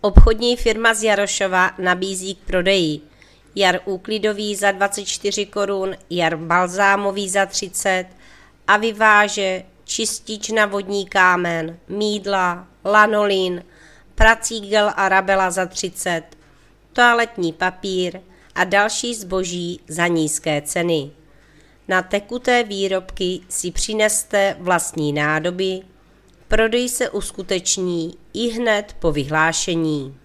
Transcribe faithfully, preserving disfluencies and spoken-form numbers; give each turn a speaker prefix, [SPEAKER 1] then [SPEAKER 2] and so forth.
[SPEAKER 1] Obchodní firma z Jarošova nabízí k prodeji jar úklidový za dvacet čtyři korun, jar balzámový za třicet a vyváže čistič na vodní kámen, mýdla, lanolin, prací gel Arabela za třicet, toaletní papír a další zboží za nízké ceny. Na tekuté výrobky si přineste vlastní nádoby, prodej se uskuteční ihned po vyhlášení.